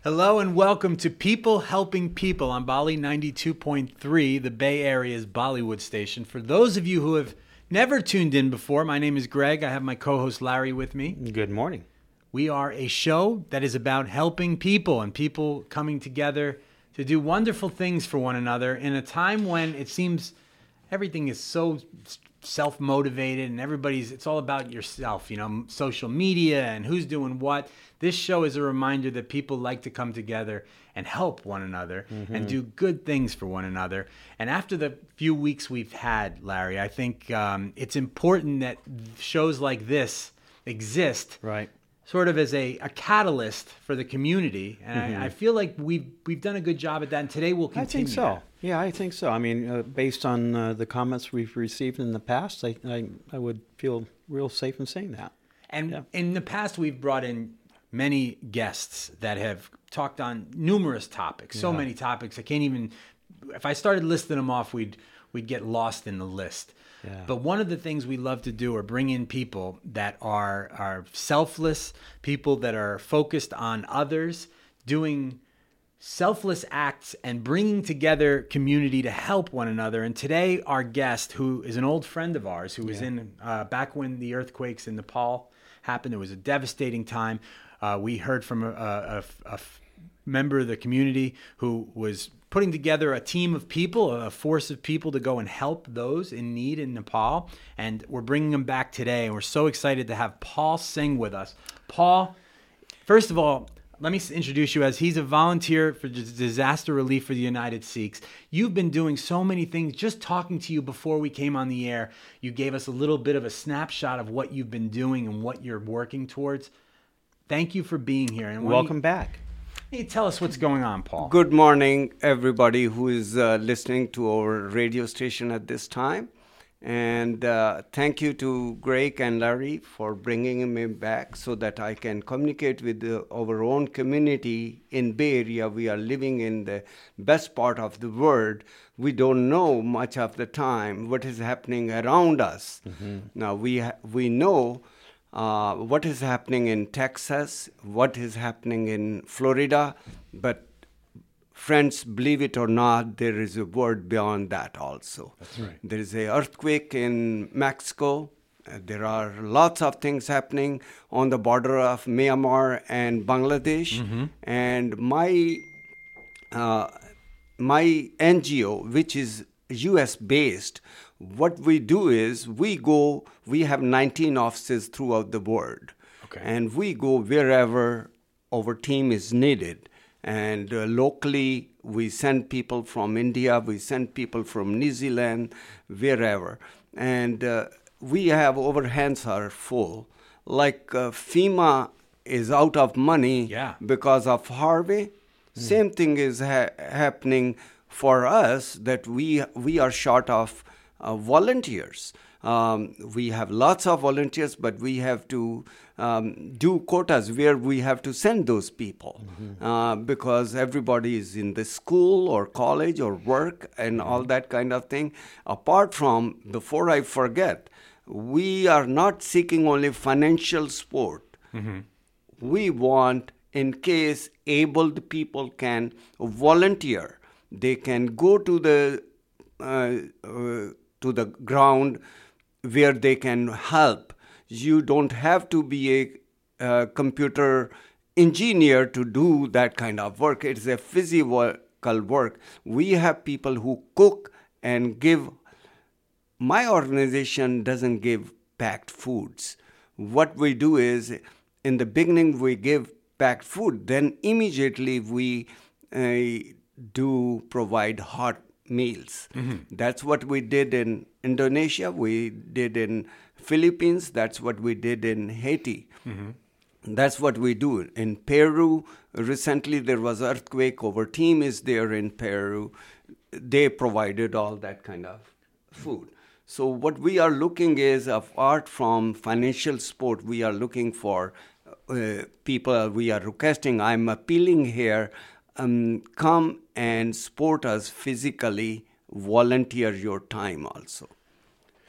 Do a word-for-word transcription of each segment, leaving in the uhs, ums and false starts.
Hello and welcome to People Helping People on Bali ninety-two point three, the Bay Area's Bollywood station. For those of you who have never tuned in before, my name is Greg. I have my co-host Larry with me. Good morning. We are a show that is about helping people and people coming together to do wonderful things for one another in a time when it seems everything is so self-motivated and everybody's, it's all about yourself, you know, social media and who's doing what. This show is a reminder that people like to come together and help one another mm-hmm. and do good things for one another. And after the few weeks we've had, Larry, I think um, it's important that shows like this exist. Right. Sort of as a, a catalyst for the community. And mm-hmm. I, I feel like we've, we've done a good job at that. And today we'll continue. I think so. That. Yeah, I think so. I mean, uh, based on uh, the comments we've received in the past, I, I, I would feel real safe in saying that. And yeah. in the past, we've brought in many guests that have talked on numerous topics, so yeah. many topics. I can't even, if I started listing them off, we'd we'd get lost in the list. Yeah. But one of the things we love to do are bring in people that are are selfless, people that are focused on others, doing selfless acts and bringing together community to help one another. And today, our guest, who is an old friend of ours, who was yeah. in uh, back when the earthquakes in Nepal happened, it was a devastating time. Uh, we heard from a, a, a member of the community who was putting together a team of people, a force of people to go and help those in need in Nepal. And we're bringing them back today. And we're so excited to have Paul Singh with us. Paul, first of all, let me introduce you as he's a volunteer for disaster relief for the United Sikhs. You've been doing so many things. Just talking to you before we came on the air, you gave us a little bit of a snapshot of what you've been doing and what you're working towards. Thank you for being here. And welcome you, back. Can you tell us what's going on, Paul? Good morning, everybody who is uh, listening to our radio station at this time. And uh, thank you to Greg and Larry for bringing me back so that I can communicate with the, our own community in Bay Area. We are living in the best part of the world. We don't know much of the time what is happening around us. Mm-hmm. Now, we ha- we know uh, what is happening in Texas, what is happening in Florida, but friends, believe it or not, there is a world beyond that also. That's right. There is an earthquake in Mexico. Uh, there are lots of things happening on the border of Myanmar and Bangladesh. Mm-hmm. And my uh, my N G O, which is U S based, what we do is we go, we have nineteen offices throughout the world. Okay. And we go wherever our team is needed. And uh, locally, we send people from India, we send people from New Zealand, wherever. And uh, we have, our hands are full. Like uh, FEMA is out of money yeah. because of Harvey. Mm. Same thing is ha- happening for us, that we we are short of uh, volunteers. Um, we have lots of volunteers, but we have to um, do quotas where we have to send those people mm-hmm. uh, because everybody is in the school or college or work and mm-hmm. all that kind of thing. Apart from, before I forget, we are not seeking only financial support. Mm-hmm. We want, in case abled people can volunteer, they can go to the uh, uh, to the ground where they can help. You don't have to be a uh, computer engineer to do that kind of work. It's a physical work. We have people who cook and give. My organization doesn't give packed foods. What we do is, in the beginning, we give packed food. Then immediately we uh, do provide hot meals. Mm-hmm. That's what we did in Indonesia. We did in Philippines. That's what we did in Haiti. Mm-hmm. That's what we do in Peru. Recently, there was an earthquake. Our team is there in Peru. They provided all that kind of food. So what we are looking is, apart from financial support, we are looking for uh, people. We are requesting, I'm appealing here, um, come and support us physically, volunteer your time also.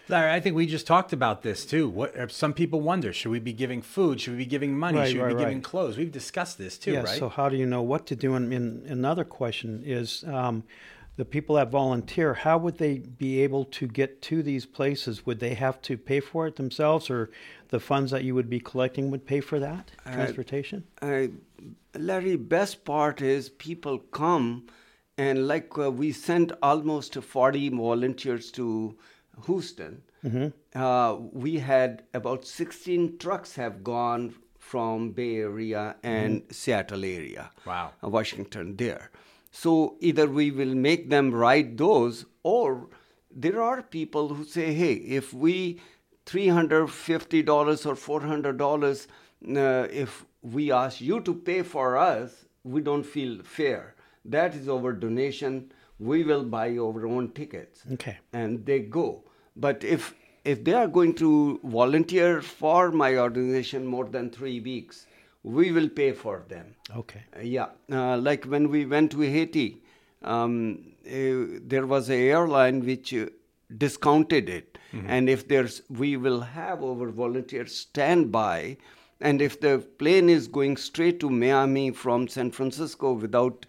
Larry, I think we just talked about this too. What some people wonder: should we be giving food? Should we be giving money? Right, should we right, be giving right. clothes? We've discussed this too, yeah, right? So how do you know what to do? And, and another question is, um, the people that volunteer, how would they be able to get to these places? Would they have to pay for it themselves, or the funds that you would be collecting would pay for that Uh, transportation? Uh, Larry, best part is people come, and like uh, we sent almost forty volunteers to Houston. Mm-hmm. Uh, we had about sixteen trucks have gone from Bay Area and mm-hmm. Seattle area. Wow. Uh, Washington there. So either we will make them ride those, or there are people who say, hey, if we three hundred fifty dollars or four hundred dollars, uh, if we ask you to pay for us, we don't feel fair. That is our donation. We will buy our own tickets. Okay. And they go. But if if they are going to volunteer for my organization more than three weeks, we will pay for them. Okay. Uh, yeah. Uh, like when we went to Haiti, um, uh, there was an airline which uh, discounted it. Mm-hmm. And if there's, we will have our volunteers stand by. And if the plane is going straight to Miami from San Francisco without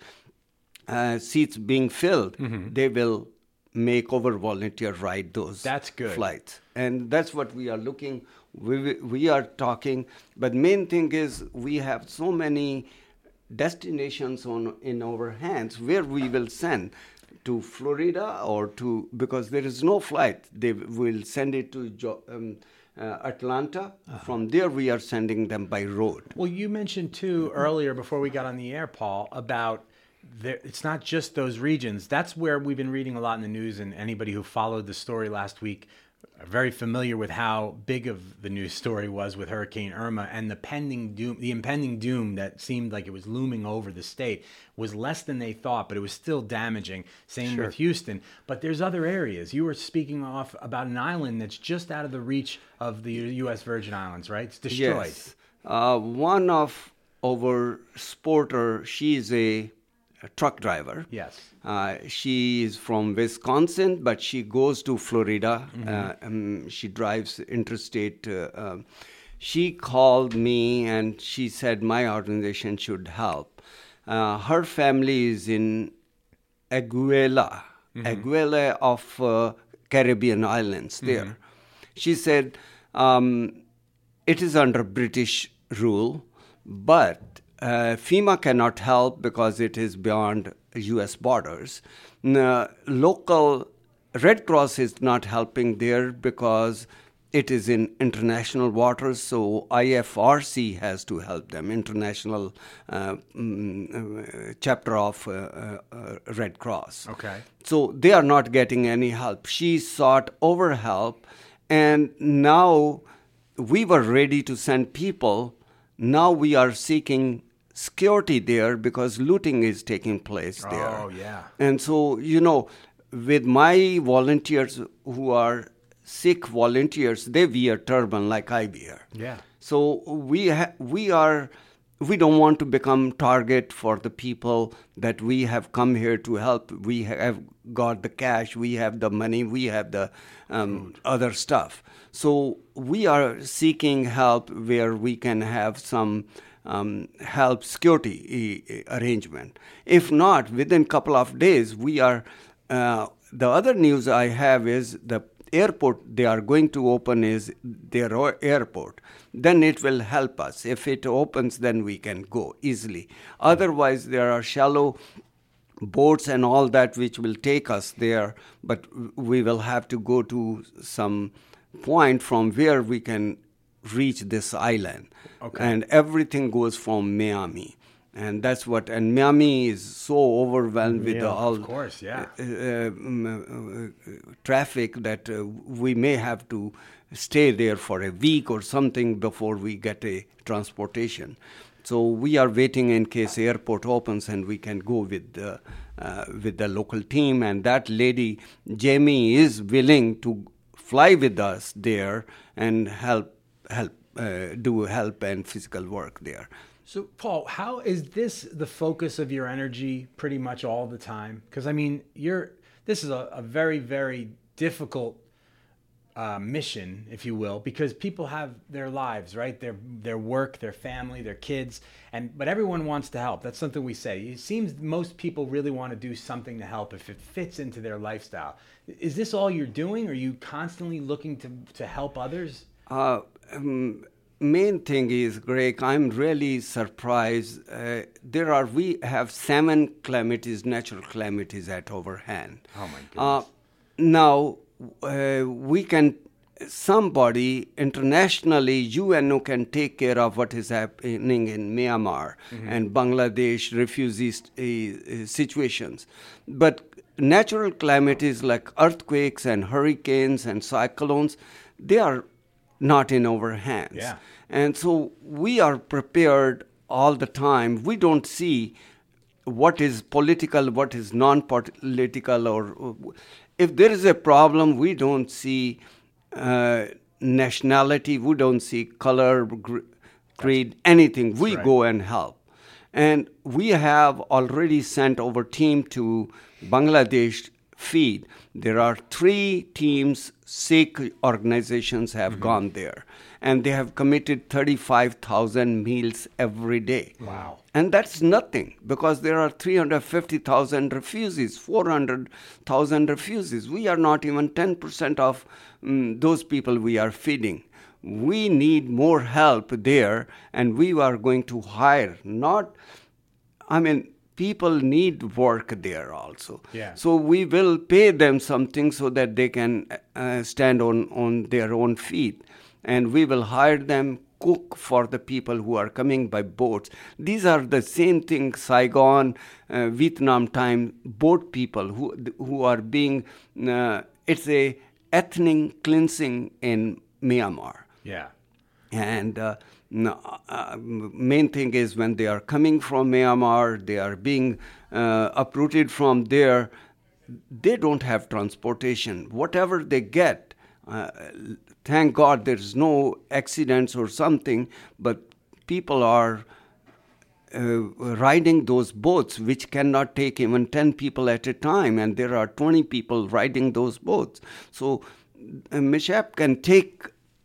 uh, seats being filled, mm-hmm. they will make our volunteer ride those that's good. flights. And that's what we are looking, we, we are talking. But main thing is we have so many destinations on in our hands where we will send to Florida or to, because there is no flight, they will send it to jo- um, uh, Atlanta. Uh-huh. From there we are sending them by road. Well, you mentioned too earlier before we got on the air, Paul, about there, it's not just those regions. That's where we've been reading a lot in the news, and anybody who followed the story last week are very familiar with how big of the news story was with Hurricane Irma, and the pending doom, the impending doom that seemed like it was looming over the state was less than they thought, but it was still damaging. Same Sure. with Houston. But there's other areas. You were speaking off about an island that's just out of the reach of the U S Virgin Islands, right? It's destroyed. Yes. Uh, one of our sporter, she is a a truck driver. Yes. Uh, she is from Wisconsin, but she goes to Florida. Mm-hmm. Uh, um, she drives interstate. Uh, um, she called me and she said my organization should help. Uh, her family is in Aguila, mm-hmm. Aguila of uh, Caribbean islands there. Mm-hmm. She said um, it is under British rule, but Uh, FEMA cannot help because it is beyond U S borders. Uh, local Red Cross is not helping there because it is in international waters, so I F R C has to help them, International uh, mm, Chapter of uh, uh, Red Cross. Okay. So they are not getting any help. She sought over help, and now we were ready to send people. Now we are seeking security there because looting is taking place there. Oh, yeah. And so, you know, with my volunteers who are Sikh volunteers, they wear turban like I wear. Yeah. So we ha- we are we don't want to become target for the people that we have come here to help. We have got the cash, we have the money, we have the um, other stuff. So we are seeking help where we can have some um, help security e- arrangement. If not, within a couple of days, we are, uh, the other news I have is the airport they are going to open is their airport. Then it will help us. If it opens, then we can go easily. Otherwise, there are shallow boats and all that which will take us there, but we will have to go to some point from where we can reach this island. Okay. And everything goes from Miami. And that's what, and Miami is so overwhelmed with Yeah, the all of course, yeah. uh, um, uh, uh, traffic that uh, we may have to stay there for a week or something before we get a transportation. So we are waiting in case the airport opens and we can go with the, uh, with the local team. And that lady, Jamie, is willing to fly with us there and help, help uh, do help and physical work there. So, Paul, how is this the focus of your energy pretty much all the time? Because, I mean, you're this is a, a very, very difficult uh, mission, if you will, because people have their lives, right? Their their work, their family, their kids, and but everyone wants to help. That's something we say. It seems most people really want to do something to help if it fits into their lifestyle. Is this all you're doing? Are you constantly looking to to help others? Uh, um, main thing is, Greg, I'm really surprised. Uh, there are we have seven calamities, natural calamities at our hand. Oh my goodness! Uh, now uh, we can. Somebody internationally, U N O can take care of what is happening in Myanmar mm-hmm. and Bangladesh refugee uh, situations, but natural calamities like earthquakes and hurricanes and cyclones, they are not in our hands. Yeah. And so we are prepared all the time. We don't see what is political, what is non-political, or if there is a problem, we don't see uh, nationality, we don't see color, gr- creed, anything. We right. go and help. And we have already sent our team to Bangladesh feed. There are three teams, Sikh organizations have mm-hmm. gone there. And they have committed thirty-five thousand meals every day. Wow. And that's nothing because there are three hundred fifty thousand refugees, four hundred thousand refugees. We are not even ten percent of um, those people we are feeding. We need more help there, and we are going to hire, not, I mean, people need work there also. Yeah. So we will pay them something so that they can uh, stand on, on their own feet. And we will hire them, cook for the people who are coming by boats. These are the same thing, Saigon, uh, Vietnam time, boat people who who are being, uh, it's a ethnic cleansing in Myanmar. Yeah. And uh, no, uh, main thing is when they are coming from Myanmar, they are being uh, uprooted from there, they don't have transportation. Whatever they get, uh, thank God there's no accidents or something, but people are uh, riding those boats which cannot take even ten people at a time, and there are twenty people riding those boats. So uh, mishap can take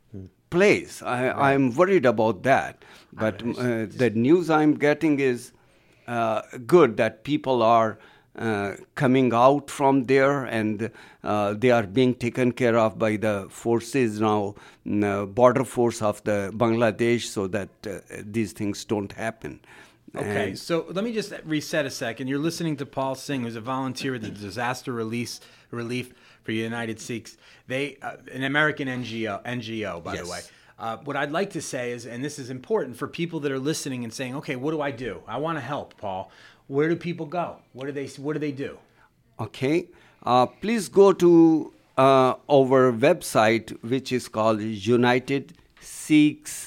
place. I, right. I'm worried about that. But uh, the news I'm getting is uh, good that people are uh, coming out from there and uh, they are being taken care of by the forces now, uh, border force of the Bangladesh, so that uh, these things don't happen. Okay, and so let me just reset a second. You're listening to Paul Singh, who's a volunteer at the Disaster Release Relief for United Sikhs. They, uh, an American N G O, N G O, by yes. the way. Uh, what I'd like to say is, and this is important for people that are listening and saying, okay, what do I do? I want to help, Paul. Where do people go? What do they, what do they do? Okay, uh, please go to uh, our website, which is called united sikhs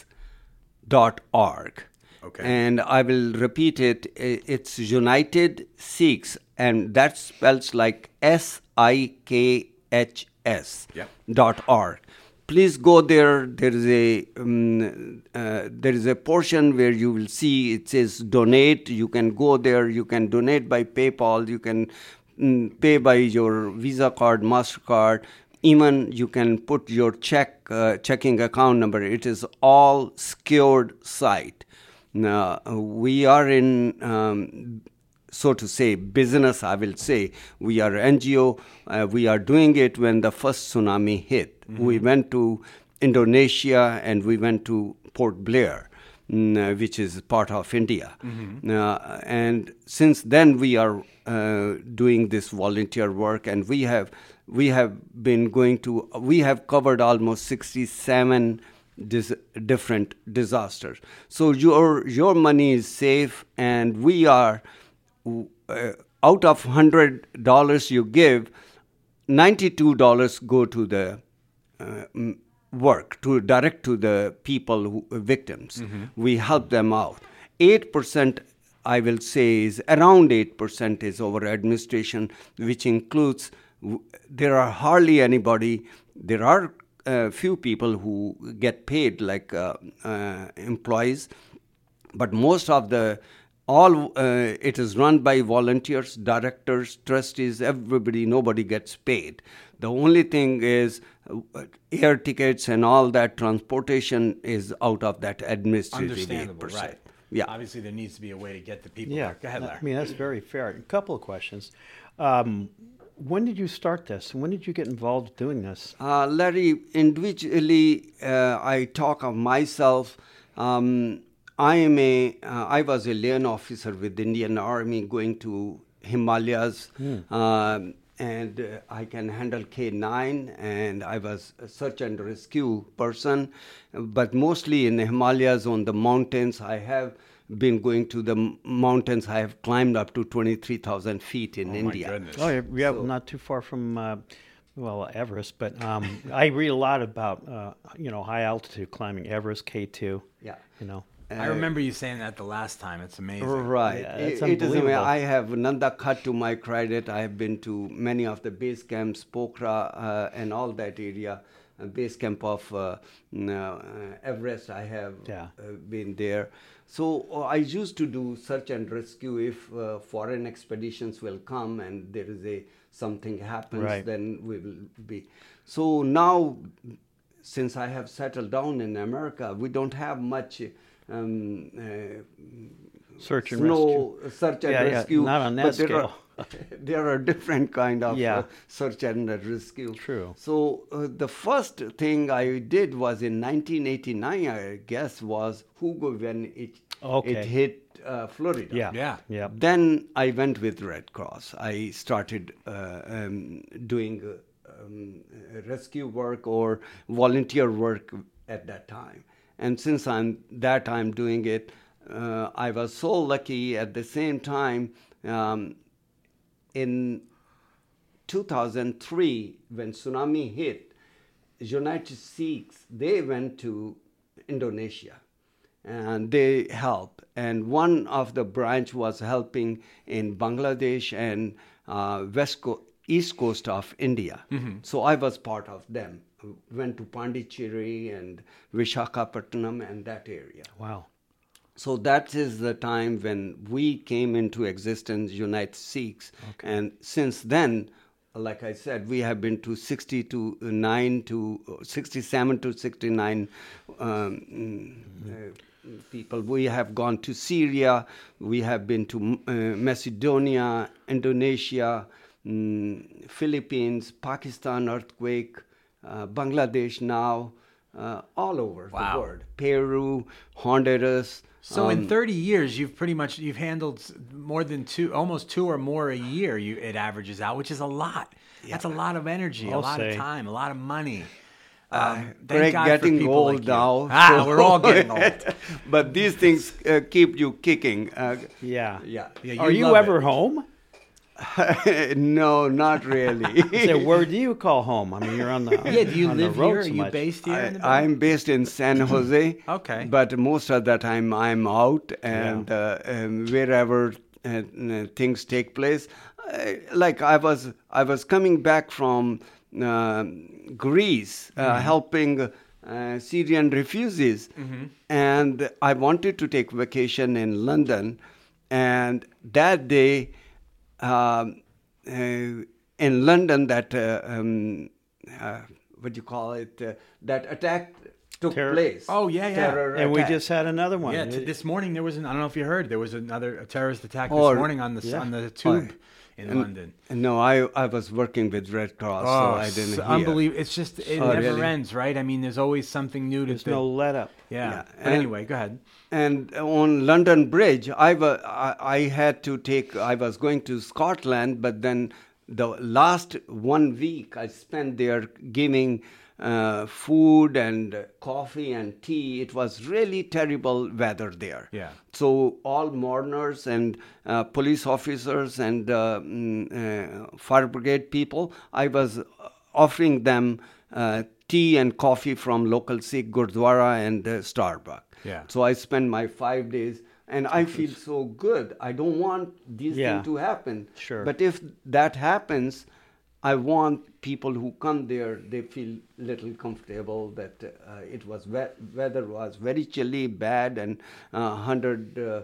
dot org. Okay. And I will repeat it. It's United Sikhs, and that spells like S I K H S yep. dot org. Please go there. There is a um, uh, there is a portion where you will see it says donate. You can go there. You can donate by PayPal. You can um, pay by your Visa card, MasterCard. Even you can put your check uh, checking account number. It is all secured site. Now, we are in, um, so to say, business, I will say. We are N G O. Uh, we are doing it when the first tsunami hit. Mm-hmm. We went to Indonesia and we went to Port Blair, mm, which is part of India. Mm-hmm. Uh, and since then, we are uh, doing this volunteer work, and we have we have been going to, we have covered almost sixty-seven Dis- different disasters. So your your money is safe, and we are uh, out of one hundred dollars you give, ninety-two dollars go to the uh, work, to direct to the people, who, victims. Mm-hmm. We help them out. eight percent, I will say, is around eight percent is our administration, which includes, there are hardly anybody, there are a few people who get paid like uh, uh, employees, but most of the all uh, it is run by volunteers, directors, trustees, everybody. Nobody gets paid. The only thing is uh, air tickets and all that transportation is out of that administrative Understandable, eight percent. right? Yeah. Obviously, there needs to be a way to get the people Yeah, there. Go ahead, Larry. I mean, that's very fair. A couple of questions. Um, when did you start this? When did you get involved doing this? Uh, Larry, individually, uh, I talk of myself. Um, I am a. Uh, I was a lane officer with the Indian Army, going to Himalayas, Mm. um, and uh, I can handle K nine. And I was a search and rescue person, but mostly in the Himalayas on the mountains. I have been going to the m- mountains. I have climbed up to twenty-three thousand feet in Oh, my India. goodness. Oh, yeah, yeah So- not too far from, uh, well, Everest, but um, I read a lot about, uh, you know, high altitude climbing, Everest, K two, Yeah. you know. I remember you saying that the last time. It's amazing. Right. Yeah, It- it's it is. unbelievable. I have Nanda Khat to my credit. I have been to many of the base camps, Pokhara, uh, and all that area. Uh, base camp of uh, n- uh, Everest. I have Yeah. uh, been there. So uh, I used to do search and rescue. If uh, foreign expeditions will come and there is a something happens, Right. then we will be. So now, since I have settled down in America, we don't have much. Um, uh, Search and snow search and Yeah, yeah, rescue. not on that but there scale. Are, there are different kind of Yeah. uh, search and rescue. True. So uh, the first thing I did was in nineteen eighty-nine, I guess, was Hugo when it Okay. it hit uh, Florida. Yeah. Yeah. Yeah. Then I went with Red Cross. I started uh, um, doing uh, um, rescue work or volunteer work at that time. And since I'm that I'm doing it, uh, I was so lucky. At the same time, um, in two thousand three, when tsunami hit, United Sikhs, they went to Indonesia and they helped. And one of the branch was helping in Bangladesh and uh, west co- east coast of India. So I was part of them. Went to Pondicherry and Vishakhapatnam and that area. Wow. So that is the time when we came into existence, United Sikhs. And since then, like I said, we have been to sixty to nine to sixty-seven to sixty-nine um, mm, uh, people. We have gone to Syria. We have been to uh, Macedonia, Indonesia, mm, Philippines, Pakistan earthquake, uh, Bangladesh now, uh, all over Wow. the world. Peru, Honduras. So in um, thirty years, you've pretty much you've handled s- more than two, almost two or more a year. You it averages out, which is a lot. That's a lot of energy, I'll a lot say. of time, a lot of money. Um, thank Greg, God for getting people old like you. now. Ah, so- we're all getting old. But these things uh, keep you kicking. Uh, Yeah. yeah. Yeah, Are you love ever it. home? No, not really. So where do you call home? I mean, you're on the Yeah, do you on the live road here? Are so you much. based here? in the I, Bay? I'm based in San Jose. Okay. But most of the time I'm out and uh, um, wherever uh, uh, things take place. Uh, like I was, I was coming back from uh, Greece, uh, Mm-hmm. helping uh, Syrian refugees, and I wanted to take vacation in London. And that day, um, uh, in London, that uh, um, uh, what do you call it? Uh, that attack took Terror- place. Oh, yeah, yeah. Terror And we attack. just had another one. Yeah, t- this morning there was an. I don't know if you heard. There was another a terrorist attack this Or- morning on the s yeah. on the tube in And- London. No, I I was working with Red Cross, so I didn't hear. unbelievable! It's just it Oh, never really? ends, right? I mean, there's always something new to There's do. no let up. yeah. Yeah, But and- anyway, go ahead. And on London Bridge, I, wa- I, I had to take, I was going to Scotland, but then the last one week I spent there giving uh, food and coffee and tea. It was really terrible weather there. Yeah. So all mourners and uh, police officers and uh, mm, uh, fire brigade people, I was offering them uh, tea and coffee from local Sikh Gurdwara and uh, Starbucks. Yeah. So I spend my five days, and I feel so good. I don't want these Yeah. things to happen. Sure. But if that happens, I want people who come there, they feel little comfortable that uh, it was we- weather was very chilly, bad, and uh, one hundred uh,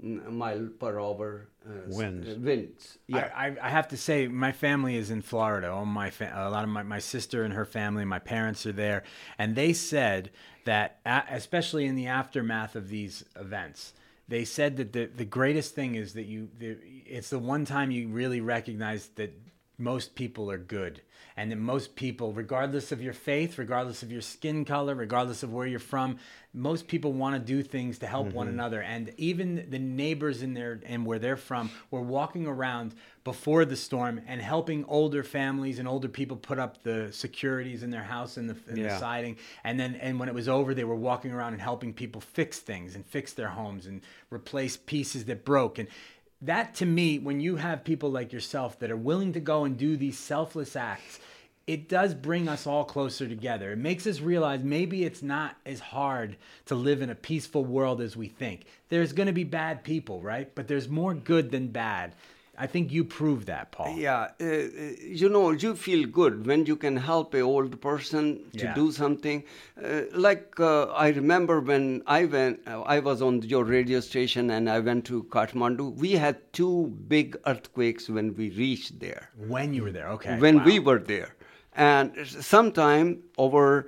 mile per hour uh, winds. Uh, winds. Yeah. I, I, I have to say, my family is in Florida. All my fa- a lot of my, my sister and her family, my parents are there, and they said that, a- especially in the aftermath of these events, they said that the, the greatest thing is that you, the, it's the one time you really recognize that most people are good, and that most people, regardless of your faith, regardless of your skin color, regardless of where you're from, most people want to do things to help mm-hmm. one another. And even the neighbors in there and where they're from were walking around before the storm and helping older families and older people put up the securities in their house and the, and yeah. the siding. And then, and when it was over, they were walking around and helping people fix things and fix their homes and replace pieces that broke. And that, to me, when you have people like yourself that are willing to go and do these selfless acts, it does bring us all closer together. It makes us realize maybe it's not as hard to live in a peaceful world as we think. There's going to be bad people, right? But there's more good than bad. I think you proved that, Paul. Yeah, uh, you know, you feel good when you can help an old person to yeah. do something. Uh, like uh, I remember when I went, uh, I was on your radio station and I went to Kathmandu. We had two big earthquakes when we reached there. When you were there, okay. When wow. we were there. And sometime our,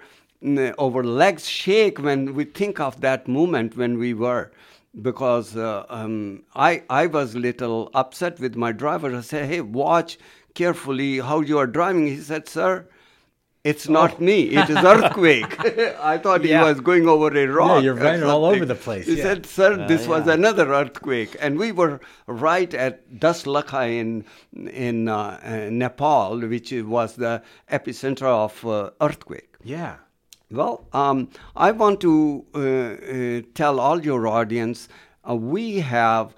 our legs shake when we think of that moment when we were. Because uh, um, I I was a little upset with my driver. I said, hey, watch carefully how you are driving. He said, sir, it's not oh. me. It is earthquake. I thought yeah. he was going over a rock. Yeah, you're running all over the place. He yeah. said, sir, uh, this yeah. was another earthquake. And we were right at Das Lakha in, in uh, uh, Nepal, which was the epicenter of uh, earthquake. Yeah. Well, um, I want to uh, uh, tell all your audience, uh, we have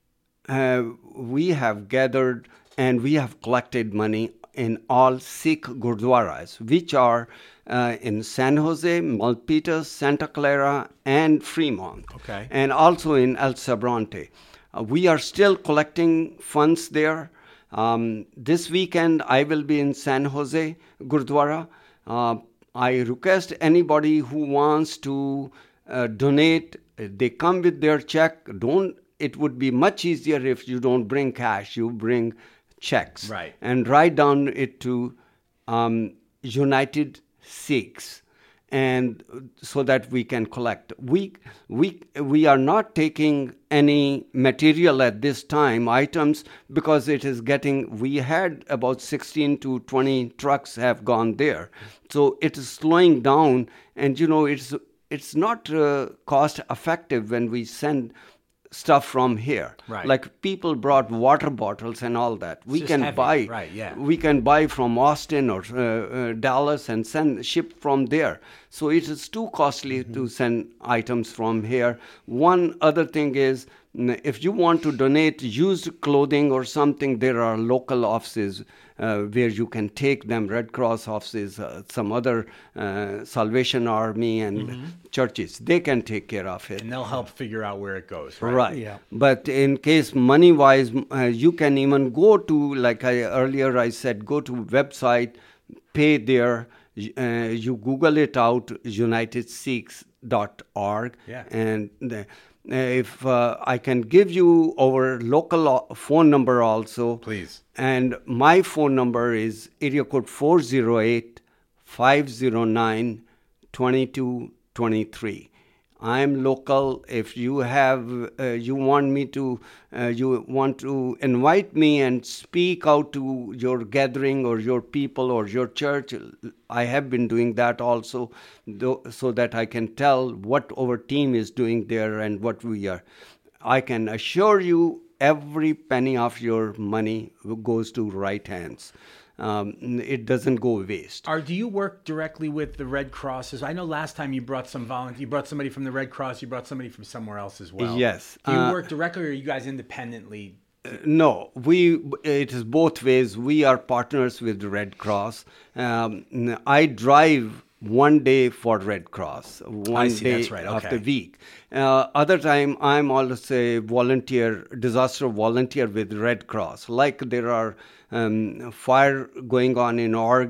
uh, we have gathered and we have collected money in all Sikh Gurdwaras, which are uh, in San Jose, Milpitas, Santa Clara, and Fremont, okay. and also in El Sobrante. Uh, we are still collecting funds there. Um, this weekend, I will be in San Jose Gurdwara. Uh, I request anybody who wants to uh, donate, they come with their check. Don't. It would be much easier if you don't bring cash. You bring checks. Right. And write down it to um, United Sikhs, and so that we can collect. We we we are not taking any material at this time, items, because it is getting. We had about sixteen to twenty trucks have gone there, so it is slowing down. And you know, it's it's not uh, cost effective when we send stuff from here. Right. Like people brought water bottles and all that. We just can heavy. buy. Right, yeah. We can buy from Austin or uh, uh, Dallas and send ship from there. So it is too costly mm-hmm. to send items from here. One other thing is, if you want to donate used clothing or something, there are local offices uh, where you can take them, Red Cross offices, uh, some other uh, Salvation Army and mm-hmm. churches. They can take care of it. And they'll help figure out where it goes, right? Right. Yeah. But in case money-wise, uh, you can even go to, like I earlier I said, go to website, pay there. Uh, you Google it out, united sikhs dot org. Yeah. And the, if uh, I can give you our local phone number also. Please. And my phone number is area code four oh eight, five oh nine, two two two three. I'm local. If you have, uh, you want me to, uh, you want to invite me and speak out to your gathering or your people or your church, I have been doing that also, though, so that I can tell what our team is doing there and what we are. I can assure you every penny of your money goes to right hands. Um, it doesn't go waste. Are, do you work directly with the Red Cross? I know last time you brought some volunteer, you brought somebody from the Red Cross, you brought somebody from somewhere else as well. Yes. Do you uh, work directly, or are you guys independently? Uh, no, we. It is both ways. We are partners with the Red Cross. Um, I drive one day for Red Cross, one I see, day that's right. Okay. of the week. Uh, other time, I'm also a volunteer, disaster volunteer with Red Cross. Like there are um, fire going on in Oregon,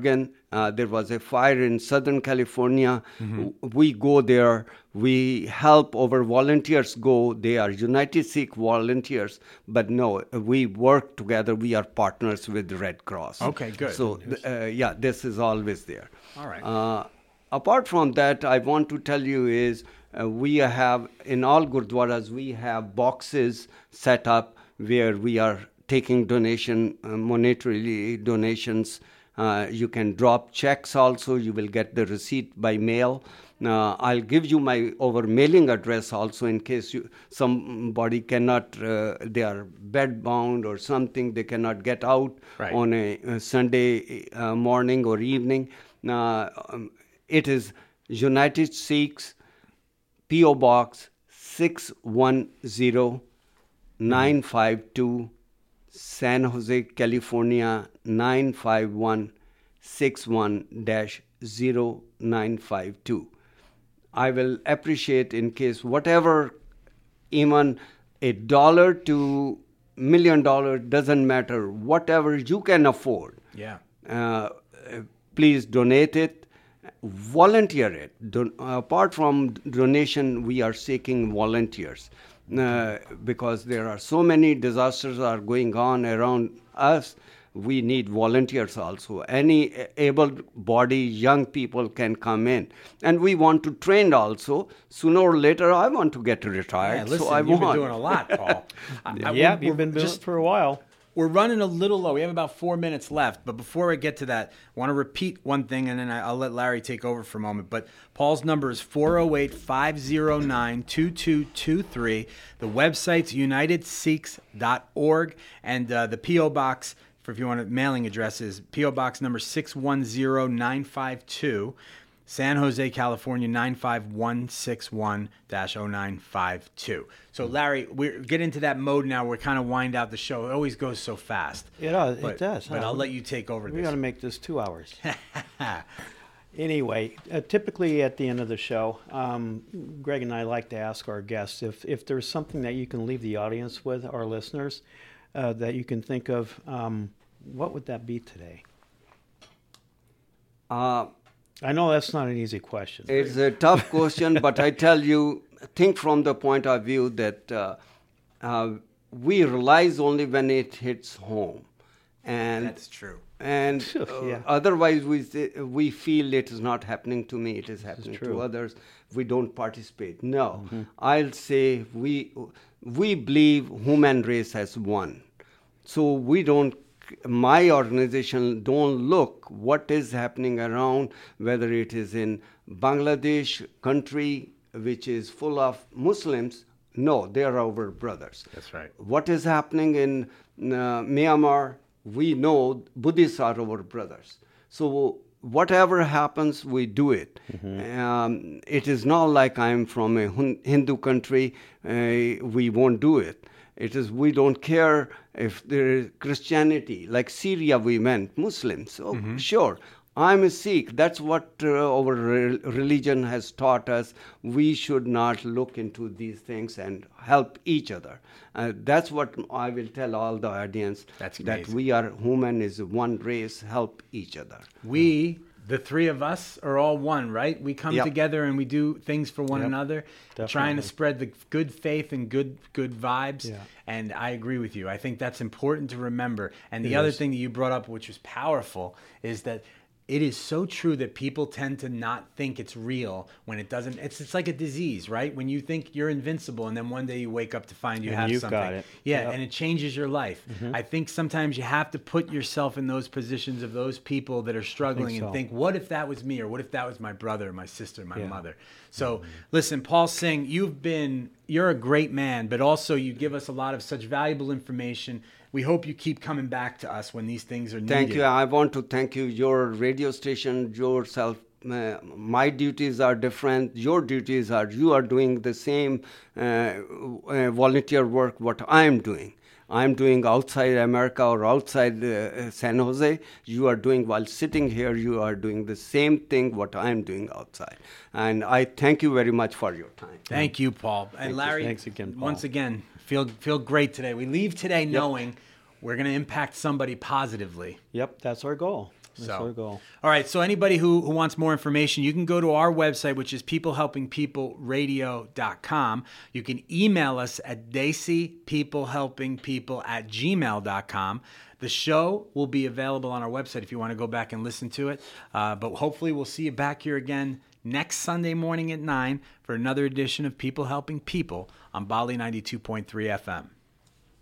Uh, there was a fire in Southern California. Mm-hmm. We go there. We help. Our volunteers go. They are United Sikh volunteers. But no, we work together. We are partners with the Red Cross. Okay, good. So, uh, yeah, this is always there. All right. Uh, apart from that, I want to tell you is uh, we have, in all Gurdwaras, we have boxes set up where we are taking donation, uh, monetarily donations. Uh, you can drop checks also. You will get the receipt by mail. Uh, I'll give you my our mailing address also in case you, somebody cannot, uh, they are bed bound or something, they cannot get out right. on a, a Sunday uh, morning or evening. Uh, um, it is United Sikhs, P O Box six one zero nine five two, San Jose, California nine five one six one dash zero nine five two. I will appreciate in case whatever, even a dollar to million dollar doesn't matter, whatever you can afford. Yeah. Uh, please donate it, volunteer it. Don- apart from donation, we are seeking volunteers. Uh, because there are so many disasters are going on around us, we need volunteers also. Any able-bodied young people can come in. And we want to train also. Sooner or later, I want to get retired. Yeah, listen, so I you've want. been doing a lot, Paul. I, yeah, we're, you've we're been doing just, it for a while. We're running a little low. We have about four minutes left. But before I get to that, I want to repeat one thing, and then I'll let Larry take over for a moment. But Paul's number is four oh eight, five oh nine, two two two three. The website's united sikhs dot org. And uh, the P O Box, for if you want a mailing address, is P O Box number six one zero nine five two. San Jose, California, nine five one six one dash oh nine five two. So, Larry, we're get into that mode now. We're kind of wind out the show. It always goes so fast. It does. But, it does. But huh? I'll let you take over we this. got to make this two hours. Anyway, uh, typically at the end of the show, um, Greg and I like to ask our guests if, if there's something that you can leave the audience with, our listeners, uh, that you can think of, um, what would that be today? Uh, I know that's not an easy question. It's a tough question, but I tell you, think from the point of view that uh, uh, we realize only when it hits home. And That's true. And uh, Yeah. otherwise, we say- we feel it is not happening to me, it is happening true. to others. We don't participate. No, I'll say we we believe human race has won. So we don't. My organization don't look what is happening around, whether it is in Bangladesh country, which is full of Muslims. No, they are our brothers. That's right. What is happening in uh, Myanmar? We know Buddhists are our brothers. So whatever happens, we do it. Mm-hmm. Um, it is not like I'm from a Hindu country, uh, we won't do it. It is we don't care if there is Christianity, like Syria we went, Muslims. So mm-hmm. Sure, I'm a Sikh. That's what uh, our re- religion has taught us. We should not look into these things and help each other. Uh, that's what I will tell all the audience. That's that amazing. we are human is one race, help each other. We, the three of us, are all one, right? We come Yep. together and we do things for one Yep. another, Definitely. trying to spread the good faith and good good vibes. Yeah. And I agree with you. I think that's important to remember. And the It other is. thing that you brought up, which was powerful, is that it is so true that people tend to not think it's real when it doesn't. It's it's like a disease, right? When you think you're invincible, and then one day you wake up to find you And have you've something. got it. Yeah, Yep. and it changes your life. Mm-hmm. I think sometimes you have to put yourself in those positions of those people that are struggling so. and think, what if that was me, or what if that was my brother, my sister, my Yeah. mother? So listen, Paul Singh, you've been, you're a great man, but also you give us a lot of such valuable information. We hope you keep coming back to us when these things are needed. Thank you. I want to thank you, your radio station, yourself. Uh, my duties are different. Your duties are, you are doing the same uh, uh, volunteer work what I'm doing. I'm doing outside America or outside uh, San Jose. You are doing, while sitting here, you are doing the same thing what I'm doing outside. And I thank you very much for your time. Thank you, Paul. And Larry, Thanks again, Paul. once again, feel feel great today. We leave today knowing we're going to impact somebody positively. Yep, that's our goal. That's So, our goal. All right. So anybody who, who wants more information, you can go to our website, which is people helping people radio dot com. You can email us at daceypeoplehelpingpeople at gmail dot com. The show will be available on our website if you want to go back and listen to it. Uh, but hopefully we'll see you back here again next Sunday morning at nine for another edition of People Helping People on Bali ninety-two point three F M.